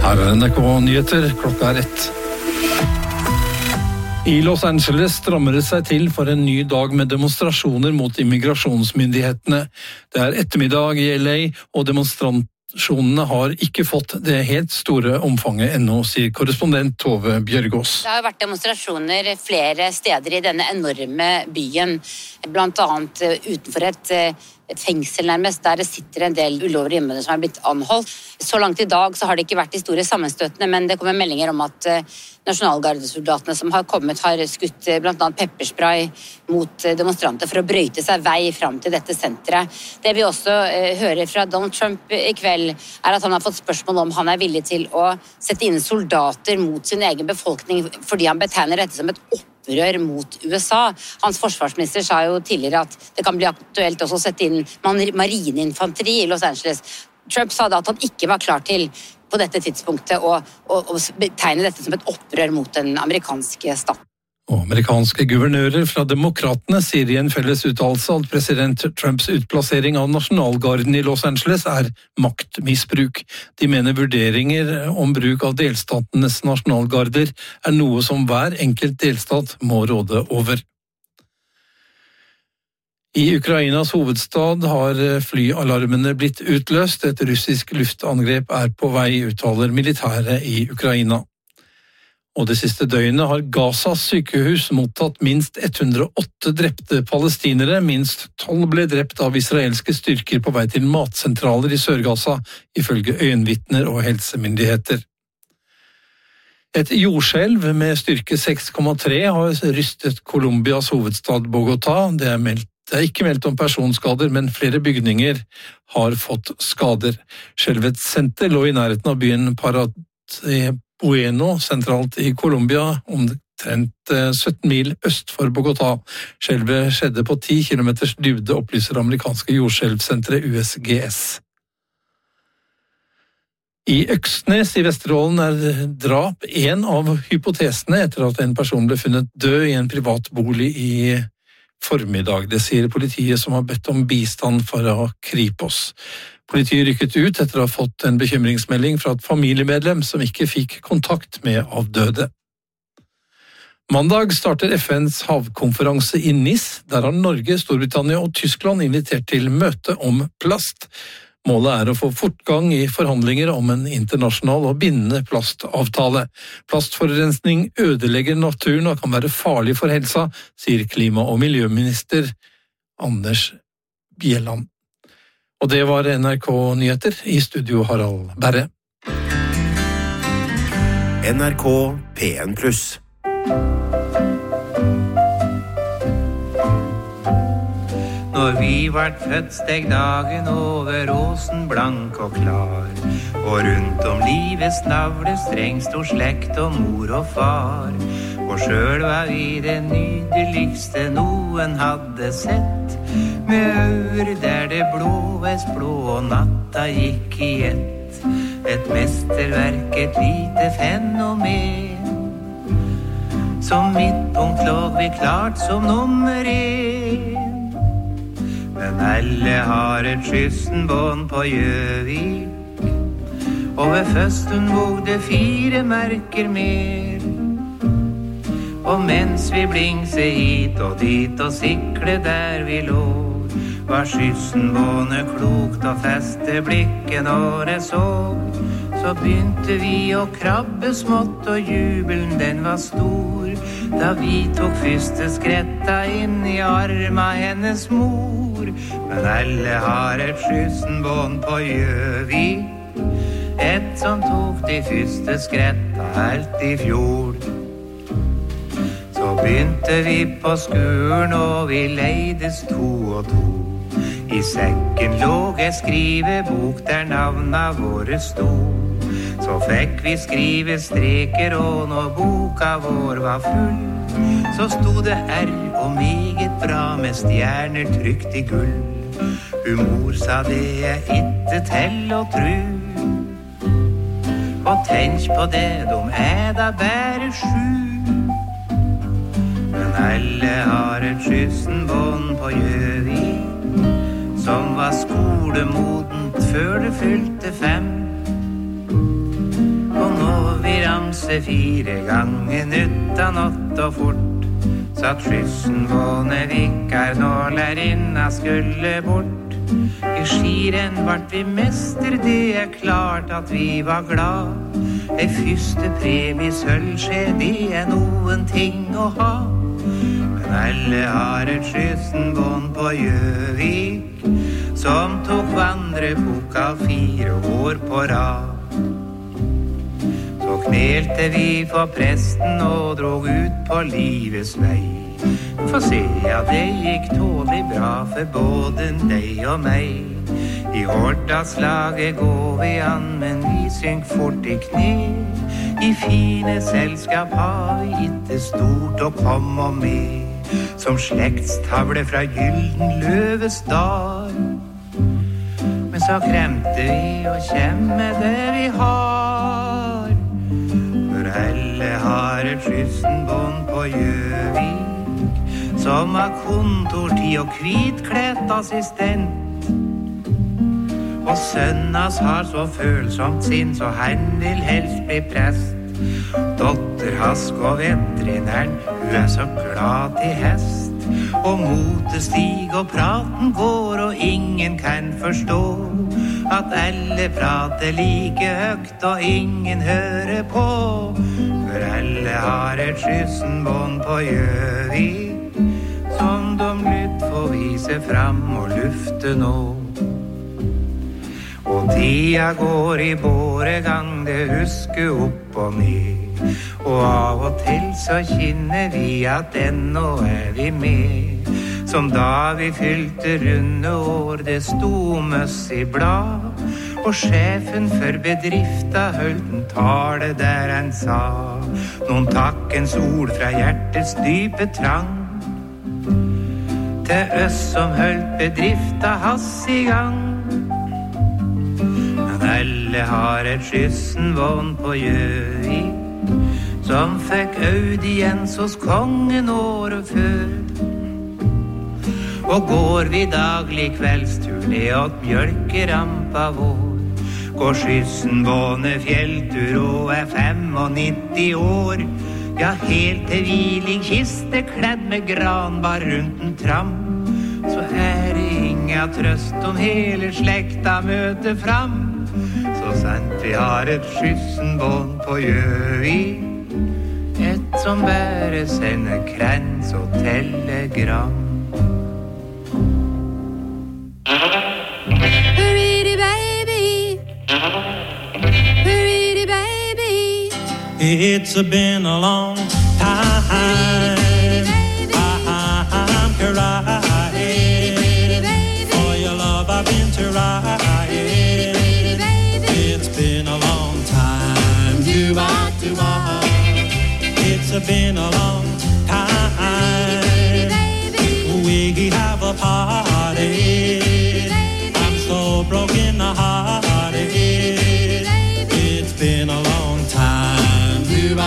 Her NRK-nyheter, klokka 1. I Los Angeles strammer det seg til for en ny dag med demonstrasjoner mot immigrasjonsmyndighetene. Det ettermiddag i LA, og demonstrasjonene har ikke fått det helt store omfanget ennå, sier korrespondent Tove Bjørgaas. Det har vært demonstrasjoner flere steder i denne enorme byen, blant annet utenfor et fengsel nærmest, der det sitter en del ulovlige innvandrere som har blitt anholdt. Så langt i dag så har det ikke vært de store sammenstøtene, men det kommer meldinger om at nasjonalgardesoldatene som har kommet har skutt blant annet pepperspray mot demonstranter for å brøyte seg vei fram til dette senteret. Det vi også hører fra Donald Trump i kveld er at han har fått spørsmål om han er villig til å sette inn soldater mot sin egen befolkning, fordi han betegner dette som et opprør mot USA. Hans forsvarsminister sa jo tidligere at det kan bli aktuelt også å sette inn marineinfanteri i Los Angeles. Trump sa da at han ikke var klar til på dette tidspunktet å betegne dette som et opprør mot den amerikanske staten. Og amerikanske guvernører fra demokratene sier i en felles uttalelse at president Trumps utplassering av nasjonalgarden i Los Angeles maktmisbruk. De mener vurderinger om bruk av delstatenes nasjonalgarder noe som hver enkelt delstat må råde over. I Ukrainas hovedstad har flyalarmene blitt utløst. Et russisk luftangrep på vei, uttaler militære i Ukraina. Og det siste døgnet har Gazas sykehus mottatt minst 108 drepte palestinere. Minst 12 ble drept av israelske styrker på vei til matsentraler i Sør-Gaza, ifølge øyenvitner og helsemyndigheter. Et jordskjelv med styrke 6,3 har rystet Colombias hovedstad Bogotá. Det er ikke meldt om personskader, men flere bygninger har fått skader. Skjelvets senter lå i nærheten av byen Bueno, sentralt i Colombia, omtrent 17 mil øst for Bogotá. Skjelvet skjedde på 10 kilometers dybde, opplyser amerikanske jordskjelvsenteret USGS. I Øksnes i Vesterålen drap en av hypotesene etter at en person ble funnet død i en privat bolig i formiddag. Det sier politiet som har bedt om bistand fra Kripos. Politiet rykket ut etter å ha fått en bekymringsmelding fra et familiemedlem som ikke fikk kontakt med avdøde. Mandag starter FNs havkonferanse i Nice. Der har Norge, Storbritannia og Tyskland invitert til møte om plast. Målet å få fortgang i forhandlinger om en internasjonal og bindende plastavtale. Plastforurensning ødelegger naturen og kan være farlig for helsa, sier klima- og miljøminister Anders Bjelland. Og det var NRK-nyheter, i studio Harald Berre. NRK P1+. Når vi vart født steg dagen over åsen blank og klar, og rundt om livets navle streng stor slekt og mor og far, og sjøl var vi det nydeligste noen hadde sett, med øyre der det blå og natta gikk i ett, et mesterverk, et lite fenomen. Som midtpunkt låg vi klart som nummer 1. Men alle har et skyssenbånd på Gjøvik, og ved føsten våg det 4 merker mer. Og mens vi blingse hit og dit og sikle der vi lå, var skyssenbåndet klokt å feste blikket når det så. Så begynte vi å krabbe smått, og jubelen den var stor, da vi tok første skretta inn i arma hennes mor. Men alle har et skyssenbånd på Gjøvik, et som tok de første skretta helt i fjor. Så begynte vi på skuren, og vi leides 2 og 2. I sekken lå en skrivebok der navna våre stod. Så fikk vi skrive streker, og når boka vår var full, så stod det R og meget bra med stjerner trykt i gull. Mor sa det ikke til å tru, og tenk på det, de da bare 7. Men alle har et skyssenbånd på Gjøvik, som var skolemodent før det fylte 5. amse 4 gangen utan 8 og fort. Satt skyssen Bonnevik nå lærerinna skulle bort. I skirenn vart vi mester, det klart at vi var glad. Ei første premie sølvskje, det noen ting å ha. Men alle har et skyssenbånd på Gjøvik, som tok vandrepokal 4 år på rad. Så knelte vi for presten og drog ut på livets vei. Få se at det gikk tålig bra for både deg og meg. I Hordaslaget går vi an, men vi synk fort I kne. I fine selskap har vi ikke stort å komme med. Som slektstavle fra Gyldenløves dal. Men så kremte vi og kjemme det vi har. For alle har et skyssenbånd på Gjøvik, som har kontortid og hvitklædt assistent. Og sønnas har så følsomt sinn, så han vil helst bli prest. Dotter Hask og veterinæren, hun så glad til hest. Og motestig og praten går, og ingen kan forstå at alle prater like høgt, og ingen hører på. For alle har et skyssenbånd på Gjøvik, som de lytt får vise fram og lufte nå. Og tida går I båregang, det husker opp og ned. Og av og til så kjenner vi at ennå vi med. Som da vi fylte runde år, det sto møss I blad. Og sjefen for bedrifta holdt en tale der han sa noen takkens ord fra hjertets dype trang. Til oss som holdt bedrifta hans I gang. Alle har et skyssenvån på Gjøvik, som fikk audiens hos kongen året før. Og går vi daglig kveldstur ned åt mjølkerampa vår, går skyssenvånet fjelltur og 95 år. Ja, helt til hvilingkiste kledd med granbar rundt en tram. Så det inga trøst om hele slekta møter fram. Så sant vi har et skyssenbånd på Gjøvik, et som bare sender krans og telegram. Hurry baby, hurry baby. It's been a long time. I'm crying for your love. I've been trying. It's been a long time. We have a party. I'm so broken hearted. It's been a long time.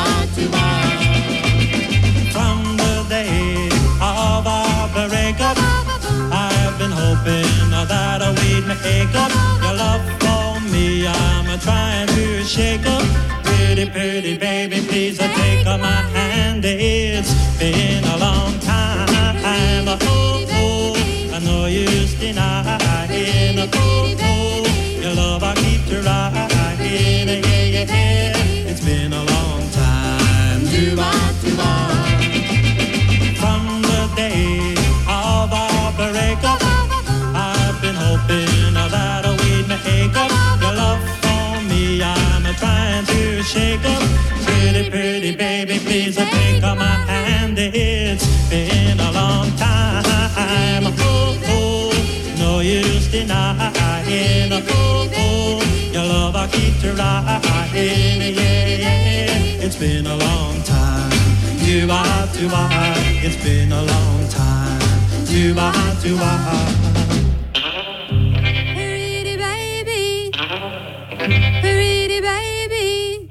From the day of our breakup, I've been hoping that we'd make up. Your love for me, I'm trying to shake up. Pretty baby, please take my hand. It's been a long time. Oh, I know you're denying. Oh, your love I keep trying. Yeah. It's been a long time. From the day of our breakup, I've been hoping that we'd make up. Your love for me, I'm trying to shake up. Pretty baby, please take my hand. It's been a long time. Oh, no use denying. Oh, your love I keep trying. Yeah. It's been a long time. It's been a long time. Hurry baby, hurry baby.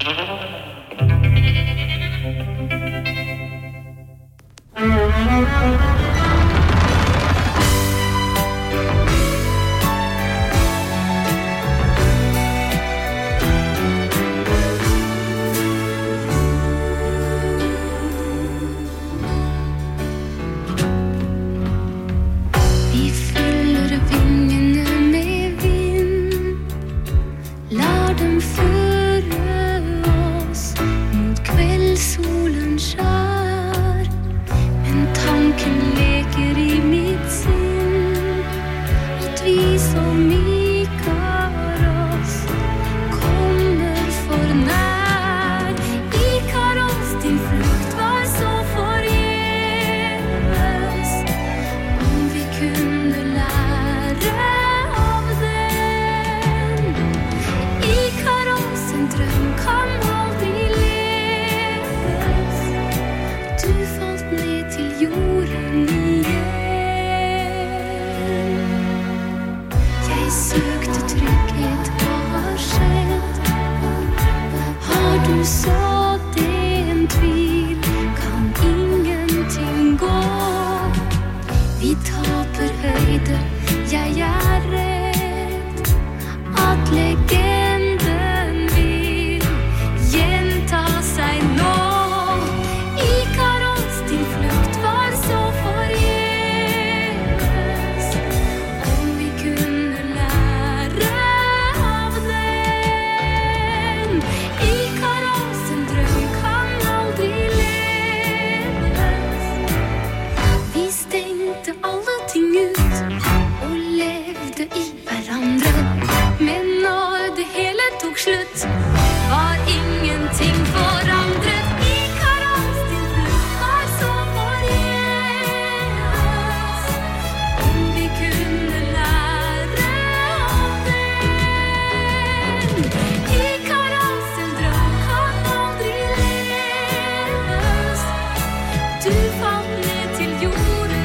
at vi som Ikaros kommer for nær. Ikaros, din flukt var så forgjeves. Om vi kunne lære av den. Ikaros, en drøm kan aldri leves. Du falt ned til jorden igjen. Jeg søkte trygghet, hva har skjedd? Har du sådd en tvil? Kan ingenting gå? Vi taper høyde, jeg er redd at legenden vil gjenta seg nå. Ikaros, din flukt var så forgjeves. Om vi kunne lære av den. Ikaros, en drøm kan aldri leves. Vi stengte alle ting ut og levde i hverandre. Men når det hele tok slutt, var ingenting forandret. Ikaros, din flukt var så forgjeves. Om vi kunne lære av den. Ikaros, en drøm kan aldri leves. Du falt ned til jorden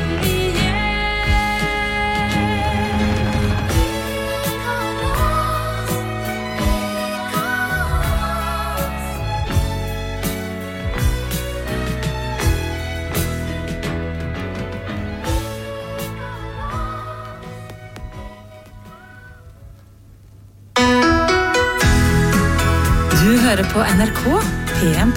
igjen. Ikaros, Du hører på NRK PM+.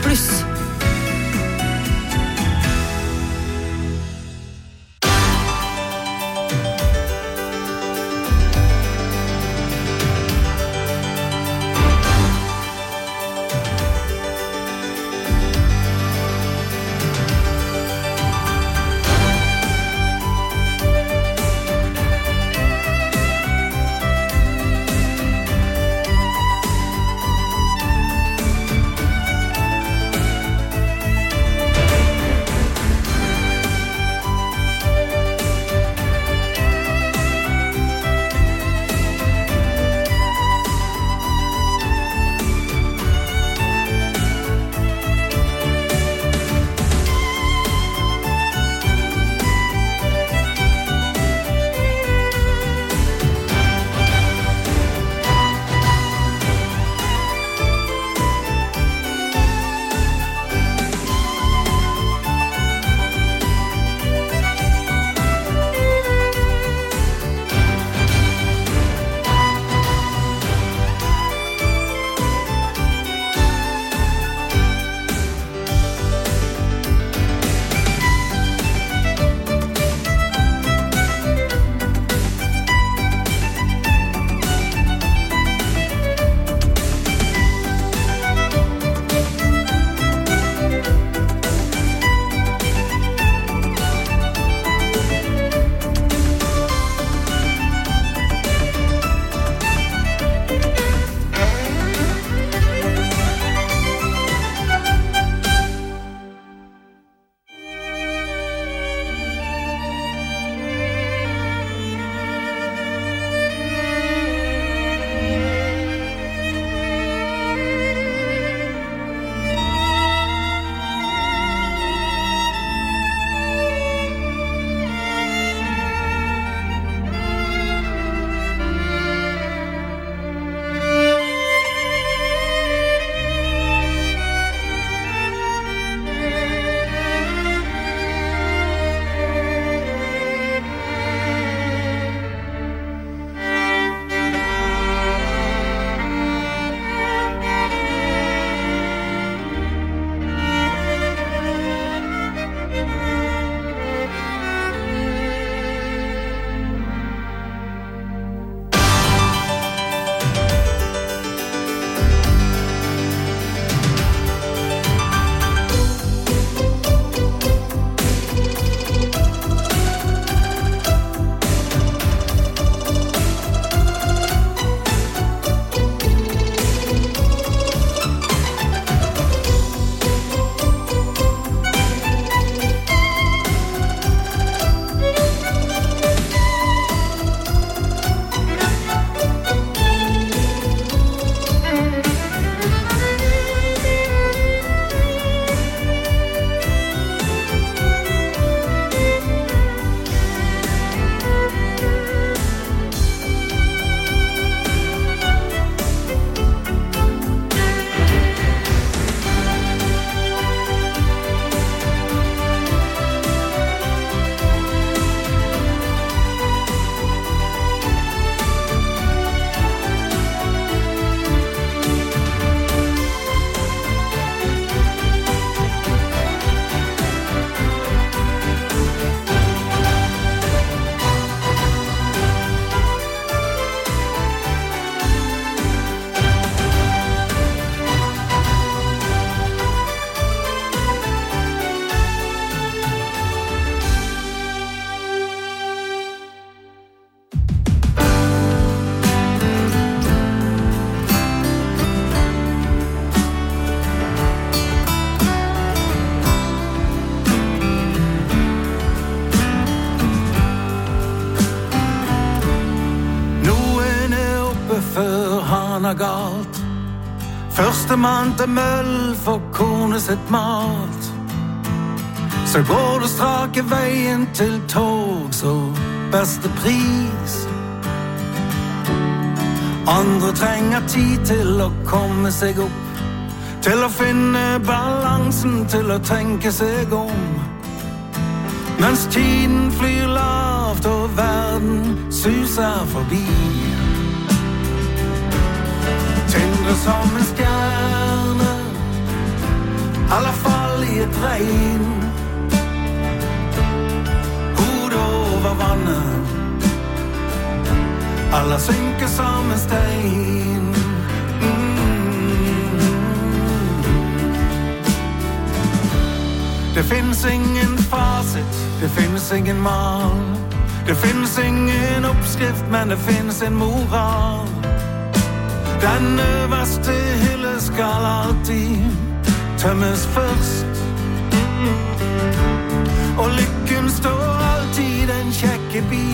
for han har galt. Førstemann til møll for kone sitt mat. Så går det strake veien til tog, så beste pris. Andre trenger tid til å komme seg opp, til å finne balansen, til å tenke seg om. Mens tiden flyr lavt og verden suser forbi. Tindre som en stjerne, alle fall i et regn. Hodet over vannet, alla synker som en stein. Det finns ingen facit, det finns ingen mal. Det finns ingen uppskrift, men det finns en moral. Den överste hylle skal alltid tömmes först. Och lycken står alltid en kjekke bi.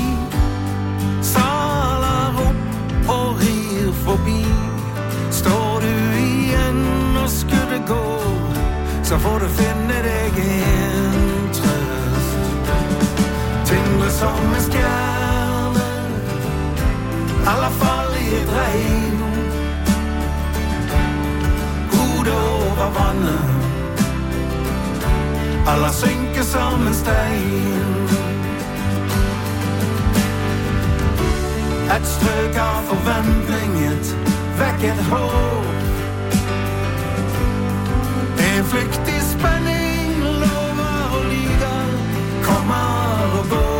Salar upp och rir förbi. Står du igen och skulle gå, så får du finne deg en trøst. Tindre som en stjerne, alla fall i et regn. Hodet over vannet, alla synker som en stein. Et strøk av forventning, et vekket håp. En flyktig spänning lovar och lyder, kommer och går.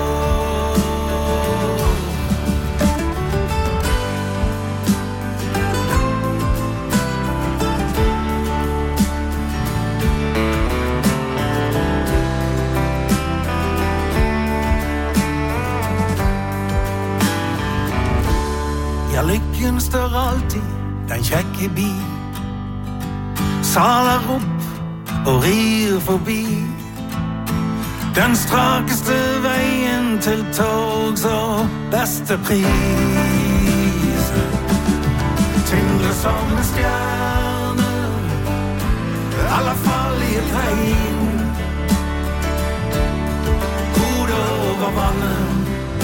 Ja, lycken står alltid den kjekke bi. Salar upp och rir förbi. Den strakeste veien til tog, så beste pris. Tindre som en stjerne, alla fall i et regn. Hodet over vannet,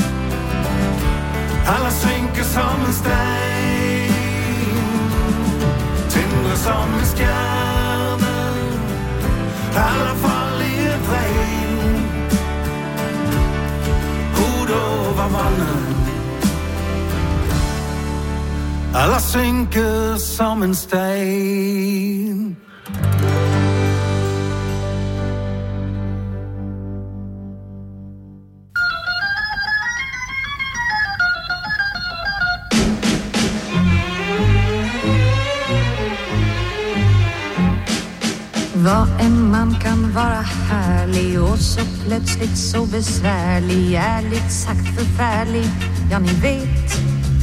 alla synker som en stein. Tindre som en stjerne, alla fall i et regn. Hodet over vannet, alla synker som en stein. Vad en man kan vara härlig och så plötsligt så besvärlig. Ärligt sagt förfärlig, ja ni vet.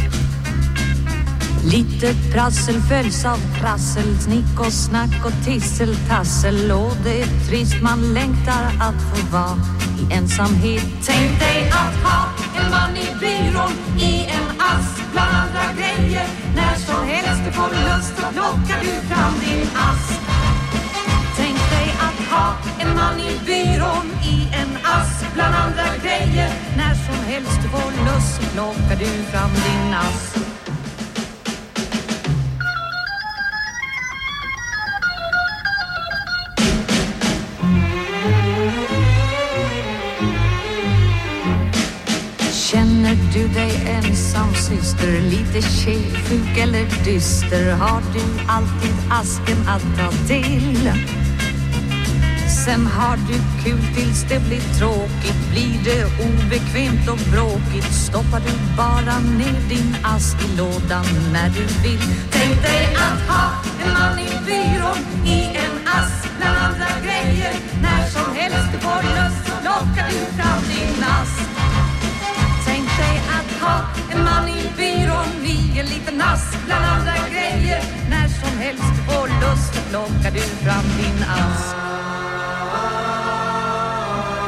Lite prassel följs av prassel, snick och snack och tisseltassel. Och det är trist, man längtar att få vara i ensamhet. Tänk dig att ha en man i byrån i en ask bland andra grejer. När som helst du får lust att plocka du fram din ask. Ha en man i byrån i en ask bland andra grejer. När som helst du får lust plockar du fram din ask. Känner du dig ensam syster, lite sjuk eller dyster, har du alltid asken att ta till. Sen har du kul tills det blir tråkigt. Blir det obekvämt och bråkigt, stoppar du bara ner din ask i lådan när du vill. Tänk dig att ha en man i byrån i en ask bland andra grejer. När som helst du får lust lockar du fram din ask. Tänk dig att ha en man i byrån i en liten ask bland andra grejer. När som helst du får lust lockar du fram din ask.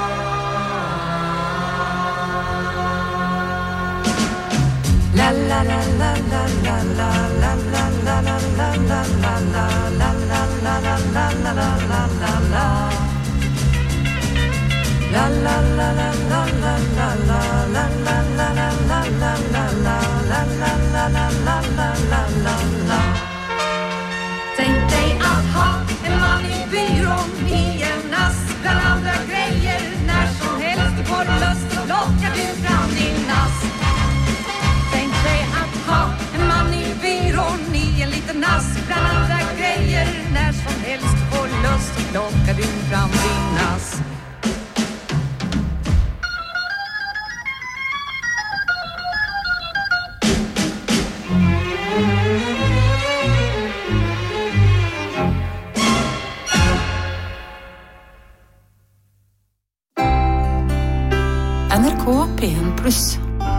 La la la Tänk dig att ha en man i byrån i en ask bland andra grejer. När som helst du får lust lockar du fram din ask. Tänk dig att ha en man i byrån i en liten ask bland andra grejer. När som helst du får lust lockar du fram din ask. NRK P1+.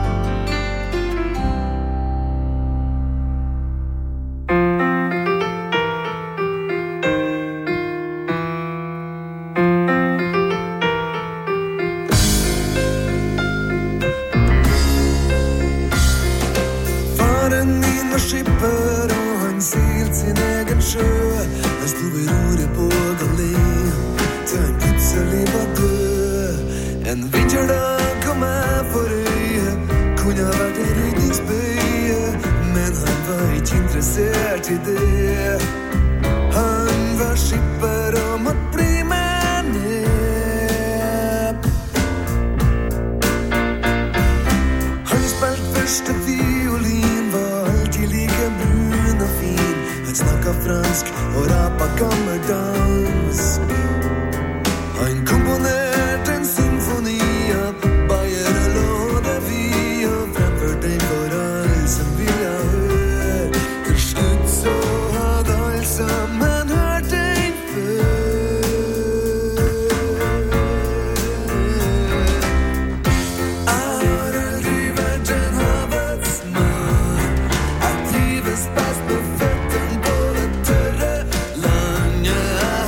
Faren min var skipper og han seilt sin egen sjø. Han sto ved roret på galei til han plutselig var død. En vinterdag kom jeg for øye, kunne ha vært en rydningsbøye, men han var ikke interessert i det. Han var skipper og måtte bli med ned. Han spilte første fiolin, var alltid like brun og fin. Han snakket fransk og rappet gammeldans. Han komponerte en symfoni av Bayer og Lådevi, og fremførte den for alle som ville høre. Til slutt så hadde alle sammen hørt den før. Jeg har aldri vært en havets mann. Jeg trives best på føttene på det tørre landet. Jeg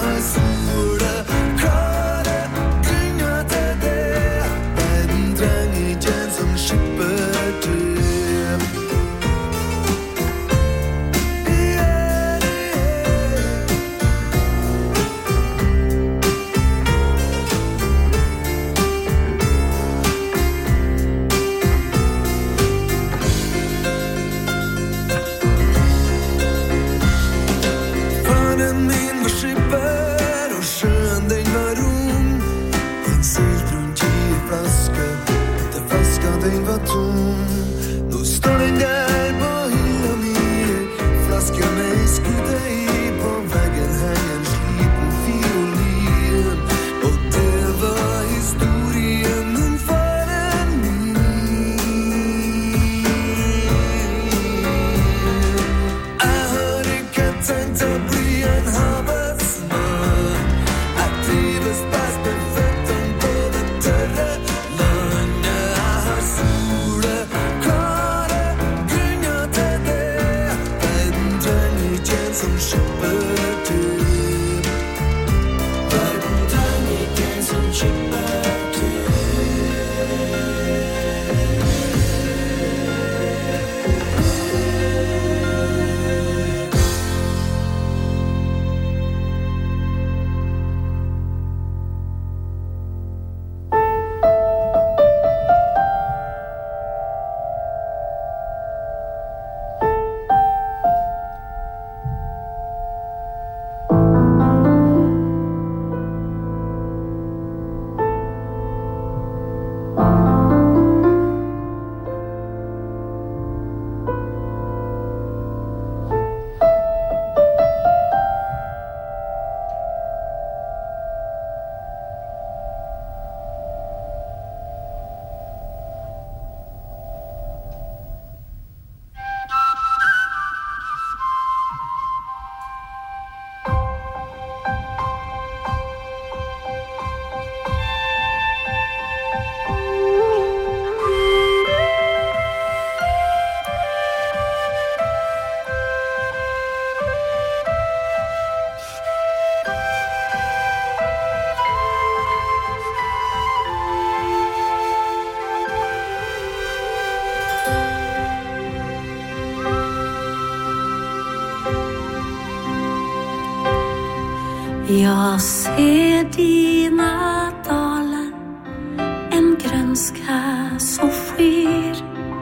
Jag ser dina dalar, en grönska så skyr.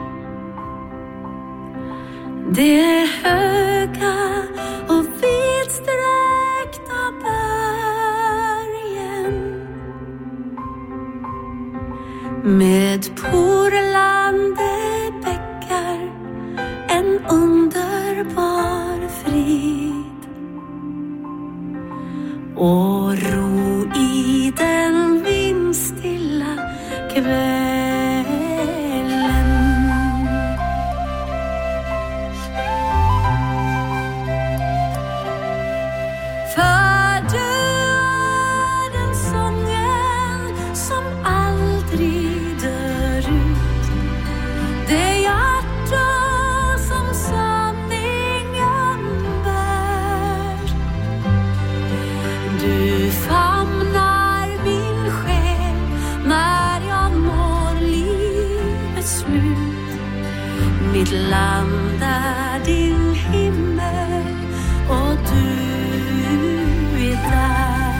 Det är höga och vidsträckta bergen med porlande bäckar, en underbar frid. Och ro i den vindstilla kvällen. För du är den sången som aldrig dör ut. Det hjärta som sanningen bär. Du famnar min själ när jag når livets slut. Mitt land är din himmel och du är där.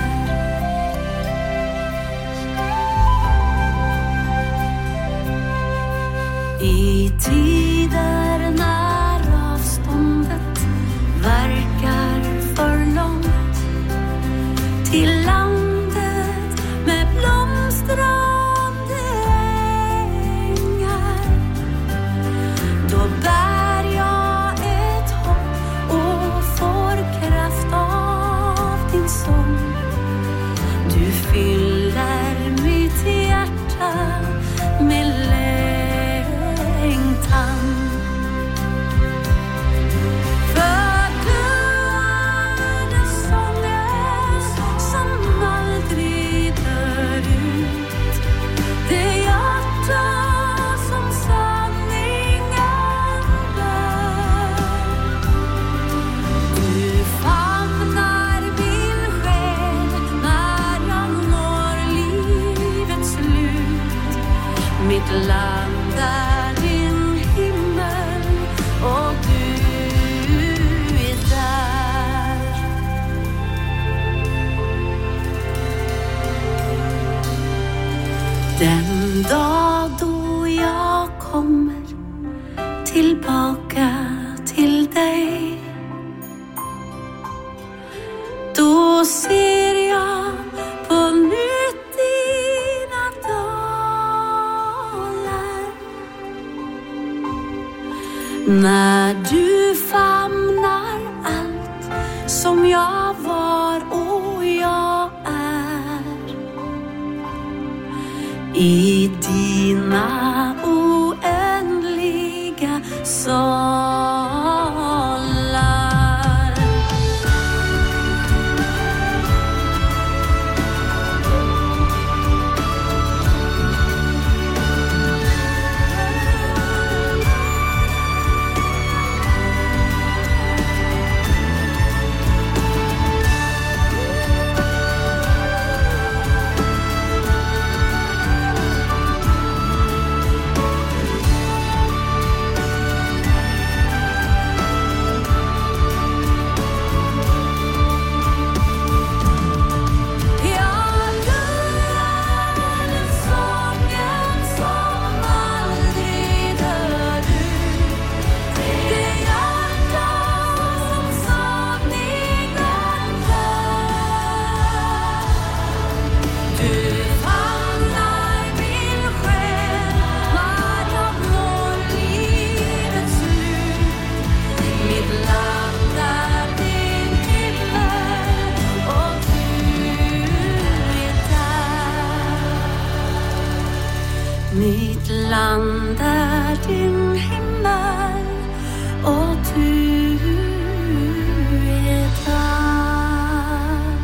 I tider när avståndet verkar för långt till landet med blomstrande ängar, då bär jag ett hopp och får kraft av din sång. Du fyller mitt hjärta med längtan. För du är den sången som aldrig dör ut. Det hjärta som sanningen bär. Du famnar min själ när jag når livets slut. Mitt land är din himmel och du är där. Den dag då jag kommer tillbaka till dig, då ser jag på nytt dina dalar. När du famnar allt som jag var och jag är. I dina oändliga salar. Mitt land är din himmel och du är där.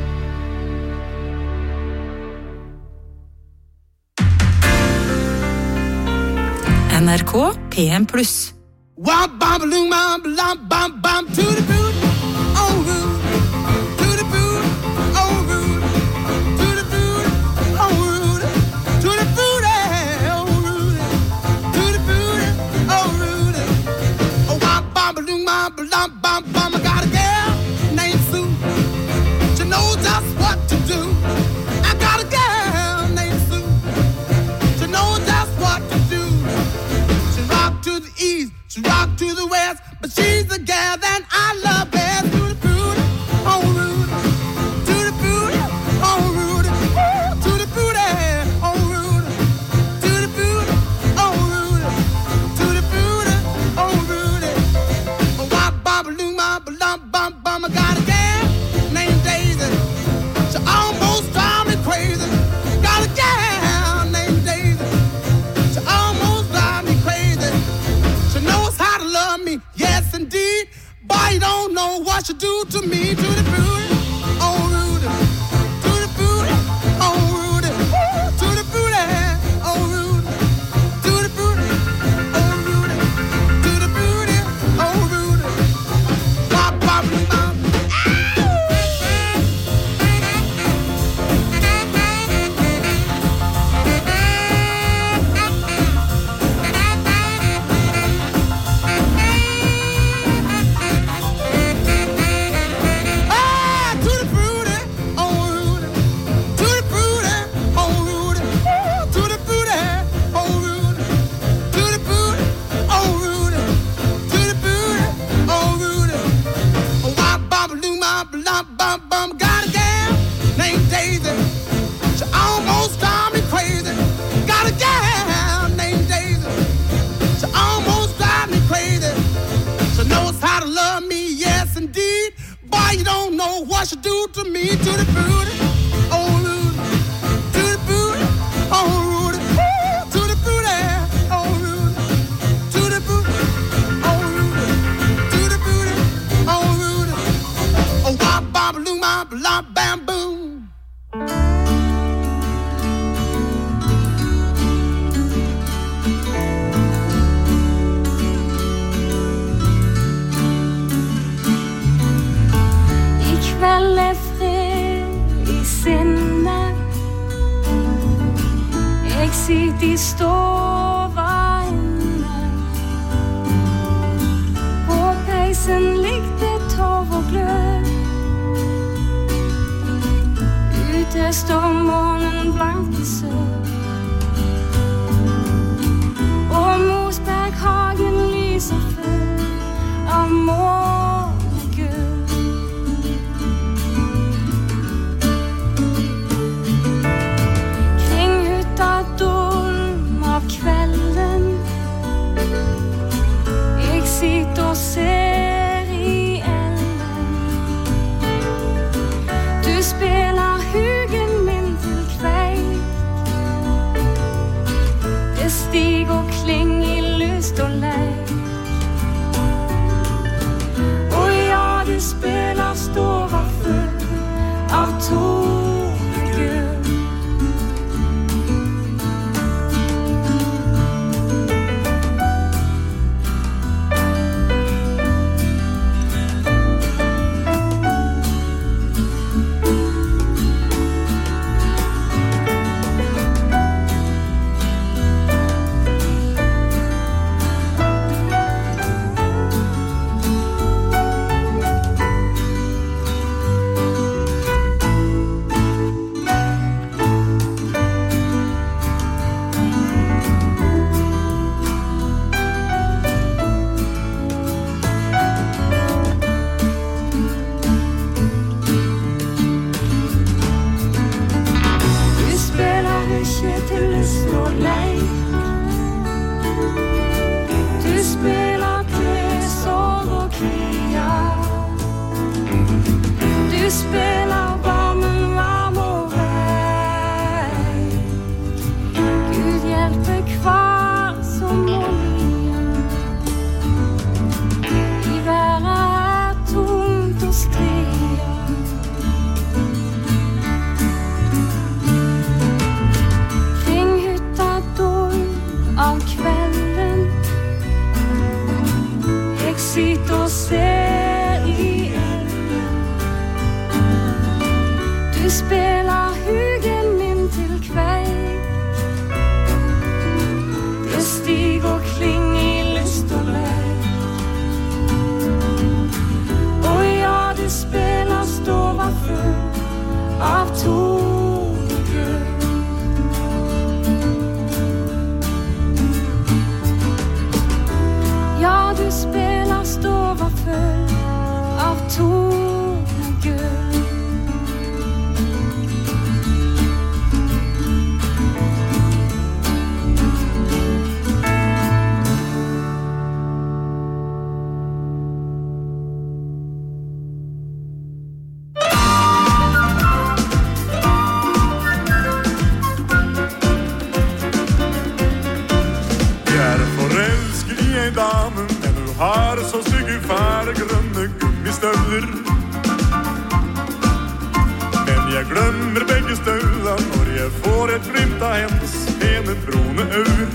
NRK PM+. Wop bam balloon bam bam bam bam to the boot, oh root, to the boot, oh root, to the boot, oh root, to the boot, oh root, to the boot, oh root, oh wop bam balloon bam bam bam bam. I got a girl named Sue. She knows She rock to the west, but she's the gal that I love best. Tutti frutti, oh Rudy. Tutti frutti, oh Rudy. Tutti frutti, oh Rudy. Tutti frutti, oh Rudy. Tutti frutti, oh Rudy. Oh, wop, bop, loom, bop, lump, bump, bum. I got a gal named Daisy. She almost drive me crazy. Got a gal named Daisy. She almost drive me crazy. She knows how to love me, yes indeed. Boy, you don't know what she do to me. Tutti frutti, oh Rudy. Tutti frutti, oh Rudy. Tutti frutti, oh Rudy. Tutti frutti, oh Rudy. Tutti frutti, oh Rudy. Bop, bop, bop. Got a gal named Daisy. She almost drive me crazy. Got a gal named Daisy. She almost drive me crazy. She knows how to love me, yes indeed. Boy, you don't know what she do to me. Tutti frutti, oh Rudy. Tutti frutti, oh Rudy. Tutti frutti, oh Rudy. Tutti frutti, oh Rudy. Tutti frutti, oh Rudy. Oh, wop, bop, loom, bop, lop, bam, boom. I kveld er fred i sinnet. Jeg sitter i stova inne. På peisen ligger torv og glød. Ute står månen blank i sør. Og Mosberghagen lyser full av månegul. Kring hytta dulm av kvelden. Jeg sitter og ser i elden. Du spelar hugen min til kveik. Det stig og kling i lyst og leik. Og ja, du spelar stova full av tonegul. Ja, har så stygge fæle grønne gummistøvler. Men jeg glemmer begge støvla når jeg får et glimt av hennes pene brune øyne.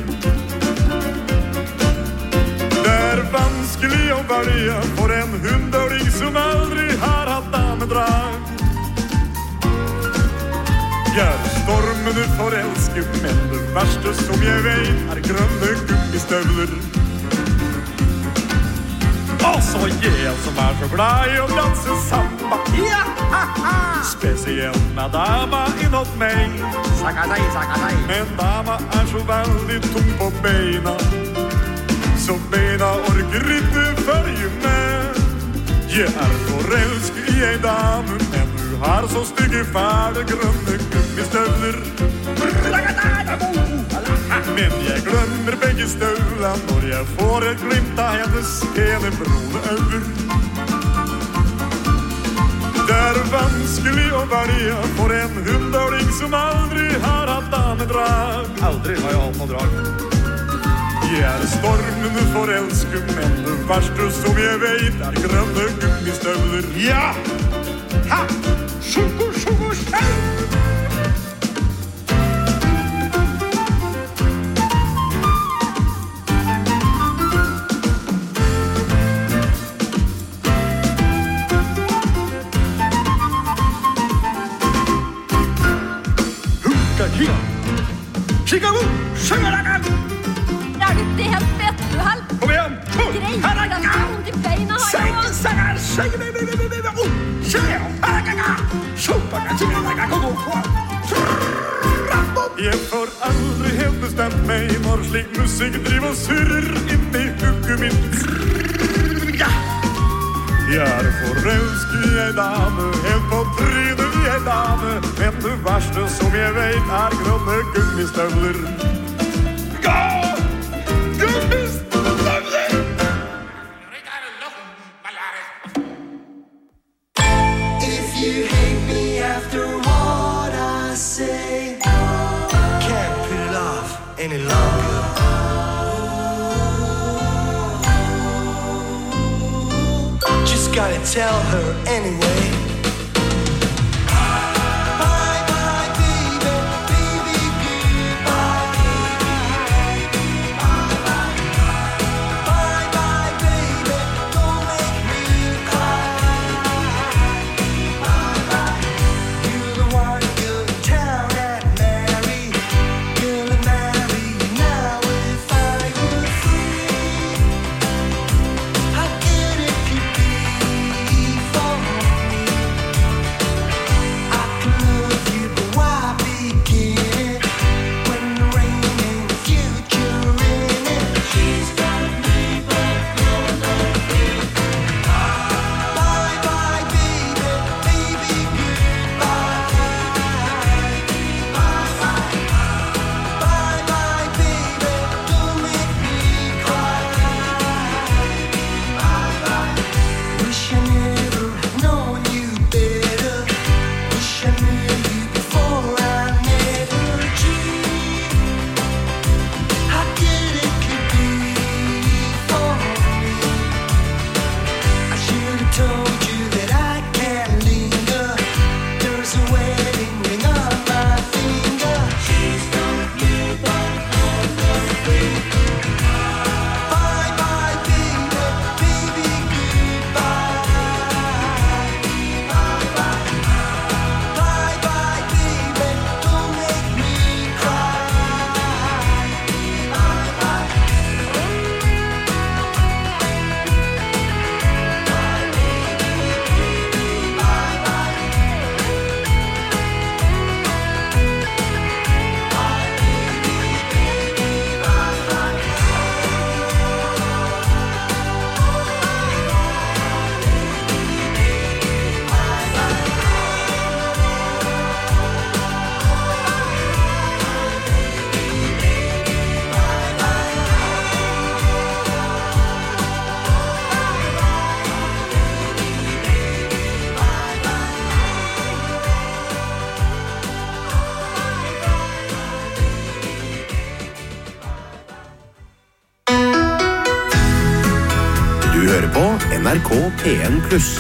Det er vanskelig å velge for en hundøling som aldri har hatt damedrag. Jeg er stormende forelsket, men det verste som jeg vet er grønne gummistøvler. Og så jeg som er så glad i å danse samba. Ja, spesielt med dama innåt meg. Men dama er så veldig tung på beina, så beina orker ikke følge med. Jeg er forelsket i ei dame, men du har så stygge fæle grønne gummistøvler. Men jeg glemmer begge støvla når jeg får et glimt av hennes pene brune øyne. Det er vanskelig å velge for en hundøling som aldri har hatt damedrag. Aldri har jeg hatt noe drag. Jeg er stormende forelsket, men det verste som jeg vet er grønne gummistøvler. Ja! Ha! Sjunko, sjunko, sjau! Chicago, sjøragan! Er du helt fett, du held? Kom igjen! Greit, den har vondt i beina, har jeg også. Jeg får aldri helt bestemt meg når slik musikk driver og surrer inn i hugget mitt. Jeg er forelsket i ei dame, helt på trynet i ei dame, men det verste som jeg vet er grønne gummistøvler. Gå! Gummistøvler! If you hate me after what I say, can't put it off any longer. Just gotta tell her anyway. hører på NRK PN+.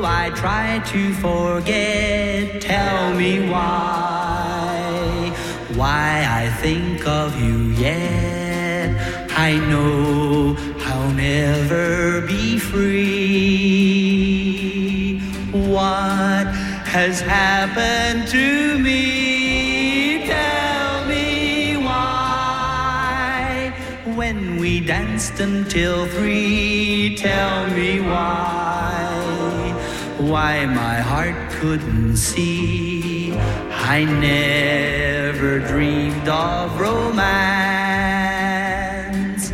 To forget, tell me why why I think of you yet. I know I'll never be free. What has happened to me? Tell me why. When we danced until 3, tell me why my heart couldn't see. I never dreamed of romance,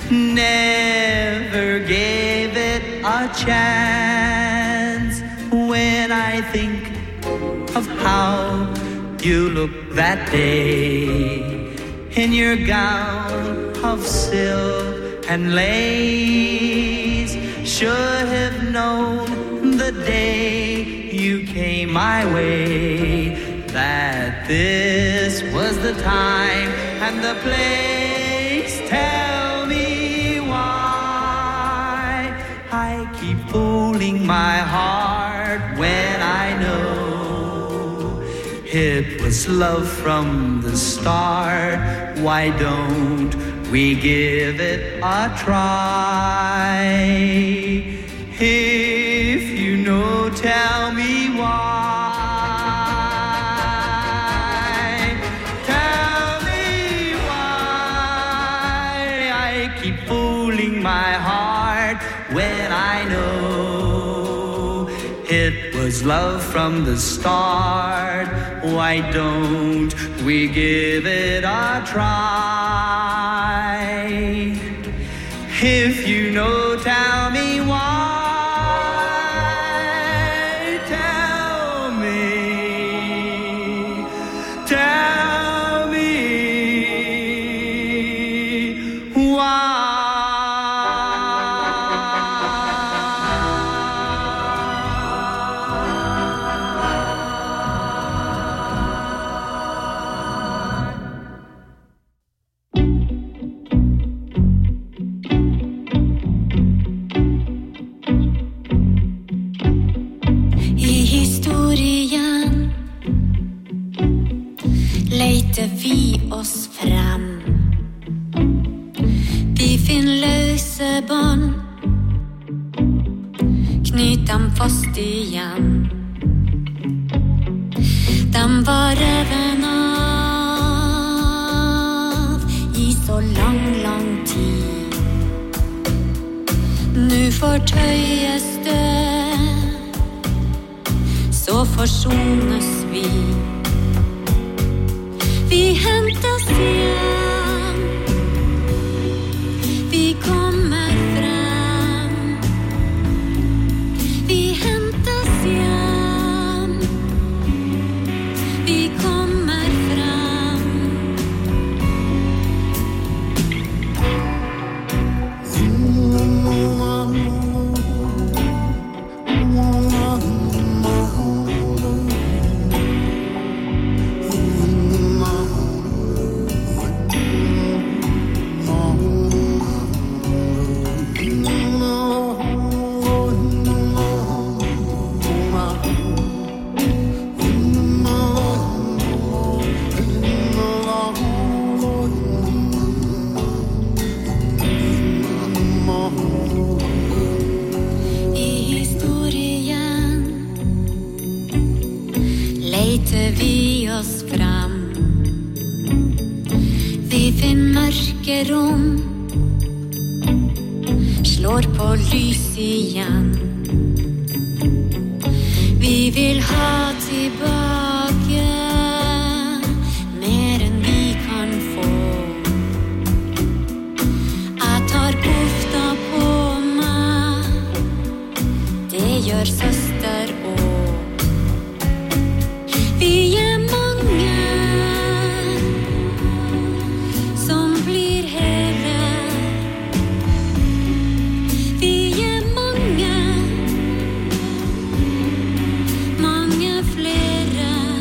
never gave it a chance. When I think of how you looked that day in your gown of silk and lace, should have known the day you came my way that this was the time and the place. Tell me why I keep fooling my heart when I know it was love from the start. Why don't we give it a try? If you know, tell me why. Tell me why I keep fooling my heart when I know it was love from the start. Why don't we give it a try? If you know, tell me why. Vi oss fram. Vi finner løse bånd, knyt dem fast igjen. De var reven av i så lang tid. Nu fortøyes det, så forsones vi. Vi hentas igjen, vi kommer frem. Vi hentas igjen, vi kommer frem. Vi oss fram. Vi finner mørke rom, slår på lys igjen. Vi vil ha tilbake mer enn vi kan få. Jeg tar kofta på meg, det gjør søster også. Vi mange som blir hele. Vi mange flere.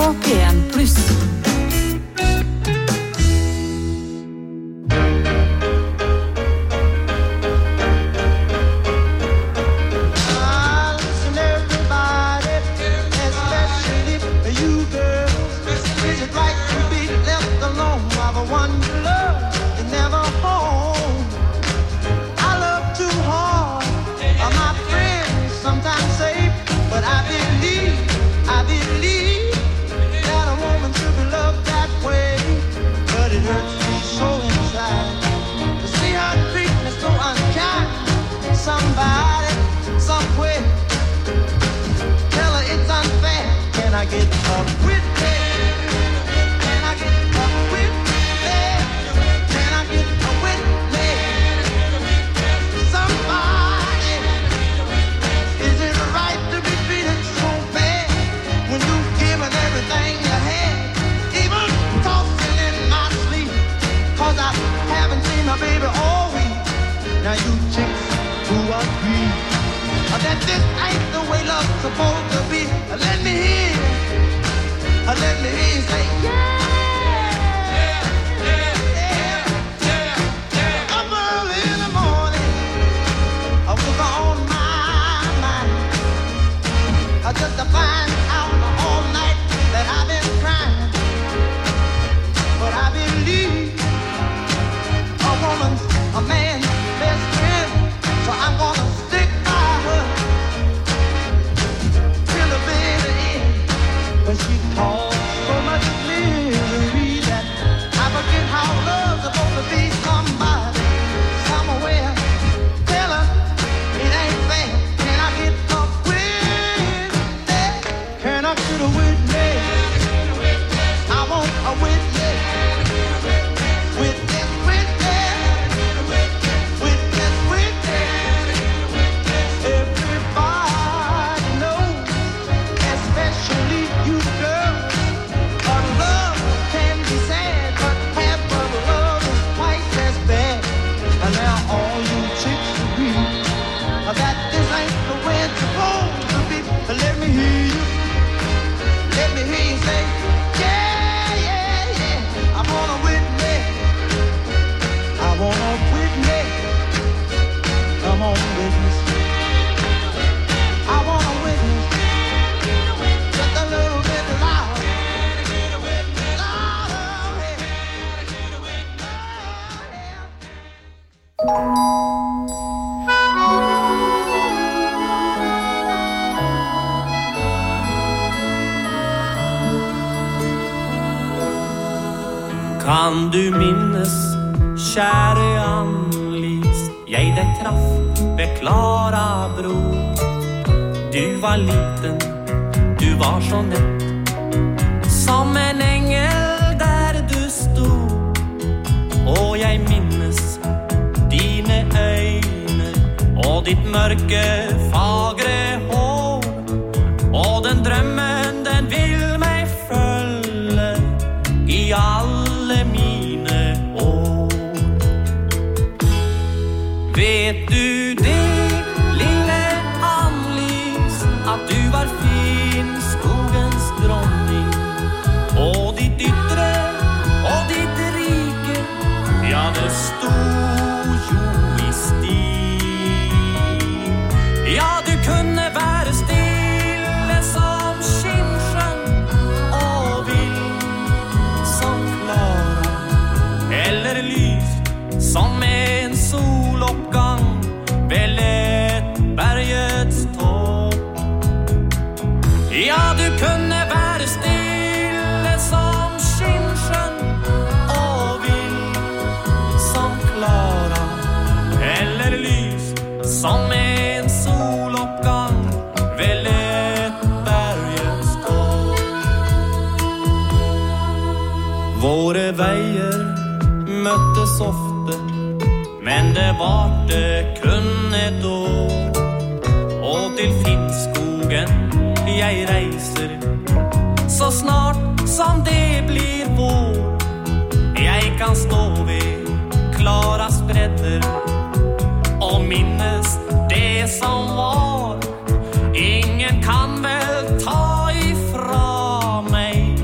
P1+. Kan du minnes, kjære Annlis, jeg deg traff ved Klara bro. Du var liten, du var så nett, som en engel der du stod. Og jeg minnes dine øyne, og ditt mørke, fagre hår. Og den drømmen, den vil meg følge i alle mine år. Vet du det, lille Annlis, at du var fin, skogens dronning? Og ditt ytre, og ditt rike, ja, det stod jo i stil. Ja, du kunne være stille som skinnsjøen, og vild som Klara, eller lys som en soloppgang ved lett bergets topp. Ja, du kunne være stille som skinnsjøen, og vild som Klara, eller lys som en soloppgang ved lett bergets topp. Våre veier møttes ofte, men det varte kun et år. Og til Finnskogen jeg reiser, så snart som det blir vår. Jeg kan stå ved Klaras bredder og minnes det som var. Ingen kan vel ta ifra meg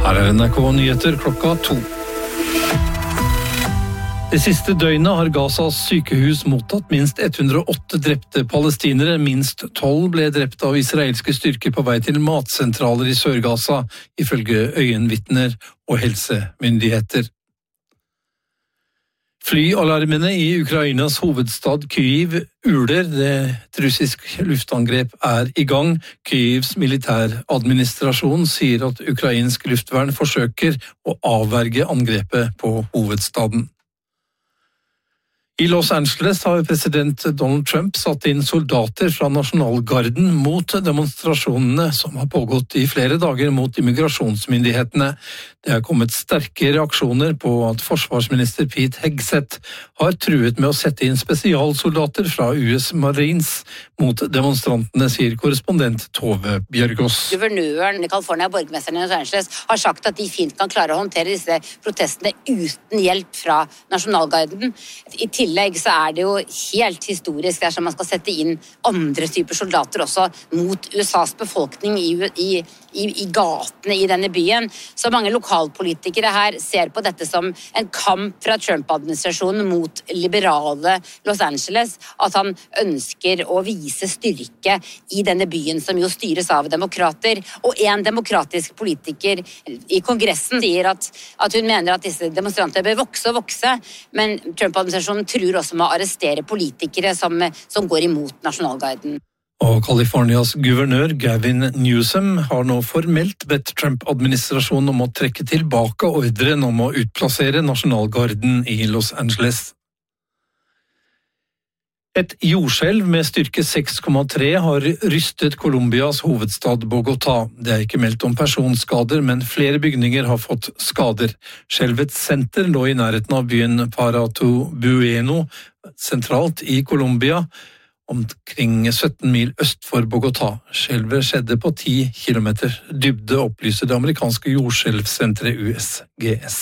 Her NRK Nyheter 2. Det siste døgnet har Gazas sykehus mottatt minst 108 drepte palestinere. Minst 12 ble drept av israelske styrker på vei til matsentraler i Sør-Gaza, ifølge øyenvitner og helsemyndigheter. Flyalarmene i Ukrainas hovedstad Kyiv uler. Et russisk luftangrep i gang. Kyivs militæradministrasjon sier at ukrainsk luftvern forsøker å avverge angrepet på hovedstaden. I Los Angeles har president Donald Trump satt inn soldater fra nasjonalgarden mot demonstrasjonene som har pågått i flere dager mot immigrasjonsmyndighetene. Det har kommet sterke reaksjoner på at forsvarsminister Pete Hegseth har truet med å sette inn spesialsoldater fra US Marines mot demonstrantene, sier korrespondent Tove Bjørgaas. Guvernøren i California, borgermesteren i Los Angeles, har sagt at de fint kan klare å håndtere disse protestene uten hjelp fra nasjonalgarden. I tillegg så det jo helt historisk dersom man skal sette inn andre typer soldater også mot USAs befolkning i gatene i denne byen. Så mange lokalpolitikere her ser på dette som en kamp fra Trump-administrasjonen mot liberale Los Angeles, at han ønsker å vise styrke i denne byen som jo styres av demokrater. Og en demokratisk politiker i kongressen sier at hun mener at disse demonstrantene bør vokse og vokse, men Trump-administrasjonen truer også med å arrestere politikere som går imot nasjonalgarden. Og Californias guvernør Gavin Newsom har nå formelt bedt Trump-administrasjonen om å trekke tilbake ordren om å utplassere nasjonalgarden i Los Angeles. Et jordskjelv med styrke 6,3 har rystet Colombias hovedstad Bogotá. Det ikke meldt om personskader, men flere bygninger har fått skader. Skjelvets senter lå i nærheten av byen Paratubueno, sentralt i Colombia, omkring 17 mil øst for Bogotá. Skjelvet skjedde på 10 kilometer dybde, opplyser det amerikanske jordskjelvsenteret USGS.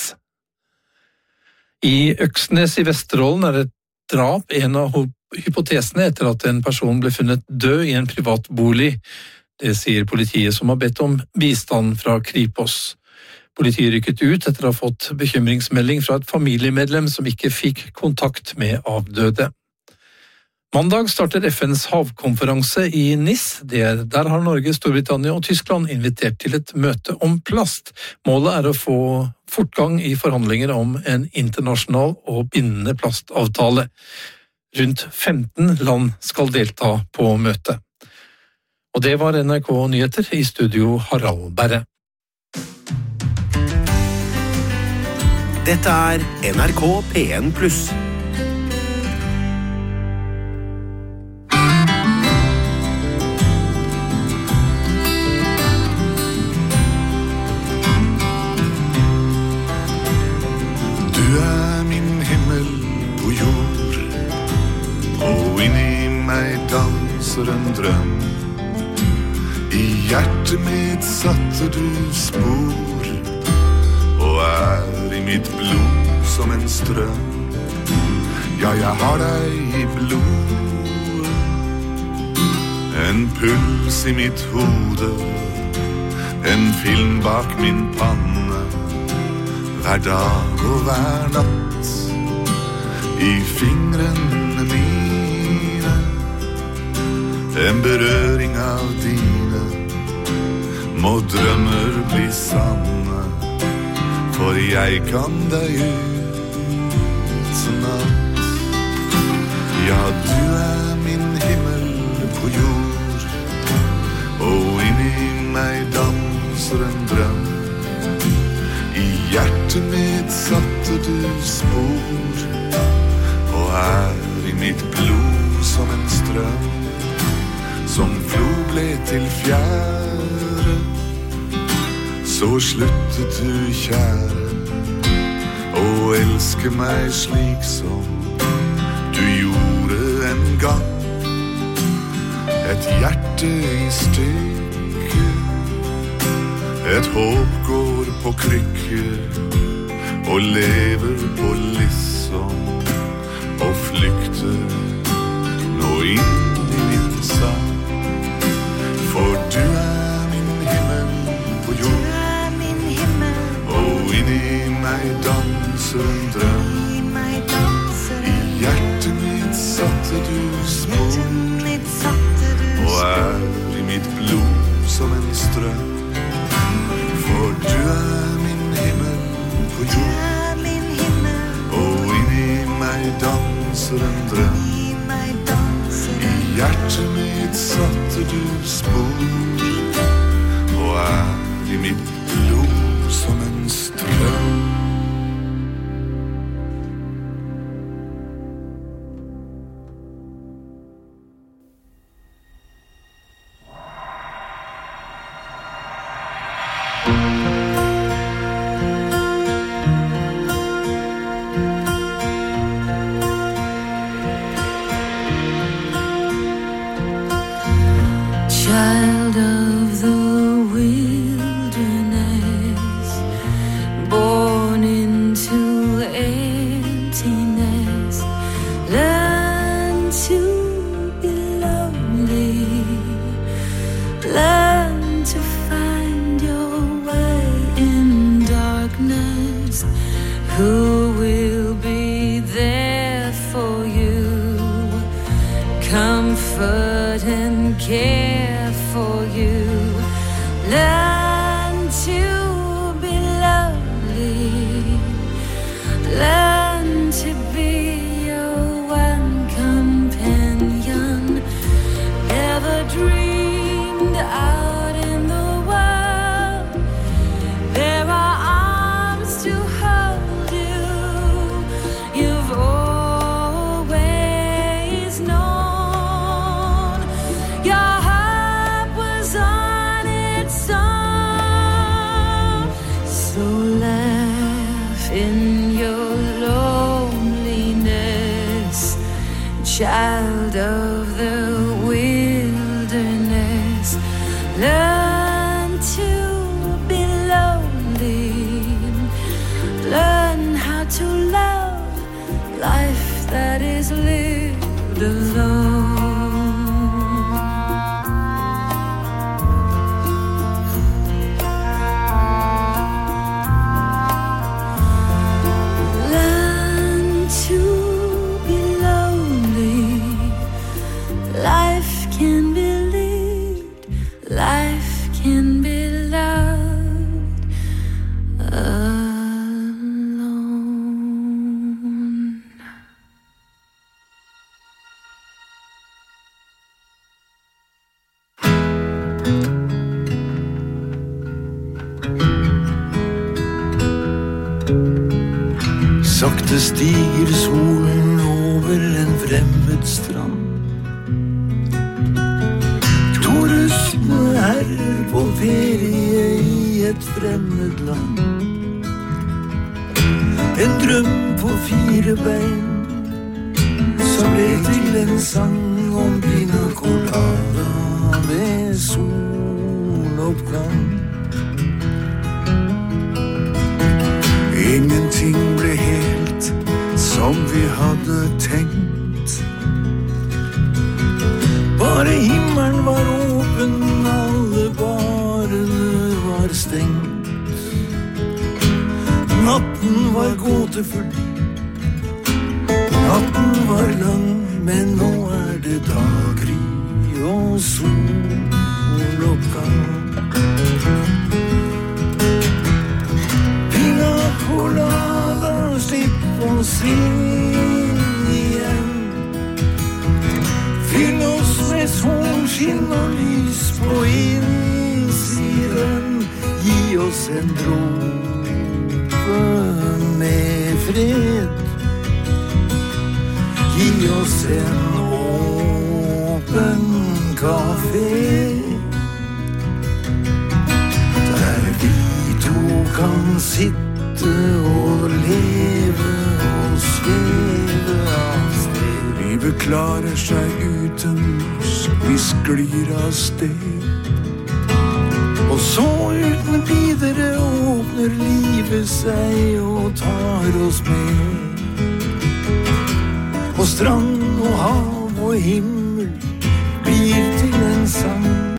I Øksnes i Vesterålen et drap, en av hypotesene etter at en person ble funnet død i en privat bolig. Det sier politiet, som har bedt om bistand fra Kripos. Politiet rykket ut etter å ha fått bekymringsmelding fra et familiemedlem som ikke fikk kontakt med avdøde. Mandag starter FNs havkonferanse i Nice. Der har Norge, Storbritannia og Tyskland invitert til et møte om plast. Målet å få fortgang i forhandlinger om en internasjonal og bindende plastavtale. Rundt 15 land skal delta på møtet. Og det var NRK Nyheter, i studio Harald Berre. Dette NRK P1+. Min himmel på jord, og inni meg danser en drøm. I hjertet mitt satte du spor, og i mitt blod som en strøm. Ja, jeg har deg i blod, en puls i mitt hode, en film bak min panne. Hver dag og hver natt, i fingrene mine, en berøring av dine, må drømmer bli sanne, for jeg kan deg ut natt. Ja, du min himmel på jord, og inni meg danser en drøm. I hjertet mitt satte du spor, og i mitt blod som en strøm, som flod ble til fjære. Så sluttet du, kjære, å elske meg slik som du gjorde en gang. Et hjerte i stykker, et håp går på krykker, og lever på lissom, og flykter nå inn i min sang. For du min himmel på jord, danser en drøm. Hjertet mitt satte du spor, og i mitt blod som en strøm. For du min himmel på jord, og inni meg danser en drøm. I hjertet mitt satte du spor, og i mitt blod som en strøm. Child of the wilderness, born into emptiness, learn to be lonely, learn to find your way in darkness. Who will be there for you? Comfort and care for you. Learn to be lonely. Learn to be your one companion. Never dreamed out in the world there are arms to hold you. You've always known your heart was on its own. So laugh in your loneliness, child of the wilderness. Learn to be lonely. Learn how to love life that is lived alone. Learn to be lonely. Life can be lived. Life can be loved alone. Sakte stiger solen over en fremmed strand. To rustne herrer på ferie i et fremmed land. En drøm på 4 bein som ble til en sang om pina colada ved soloppgang. Ingenting ble helt som vi hadde tenkt. Bare himmelen var åpen, alle barene var stengt. Natten var gåtefull, natten var lang, men nå det daggry og soloppgang. Pina colada, slipp oss inn igjen. Fyll oss med solskinn og lys på innsiden. Gi oss en dråpe med fred. Gi oss en åpen kafé, der vi to kan sitte og leve og sveve av sted. Livet klarer seg uten vi sklir av sted. Og så uten videre åpner livet seg og tar oss med. På strand og hav og himmel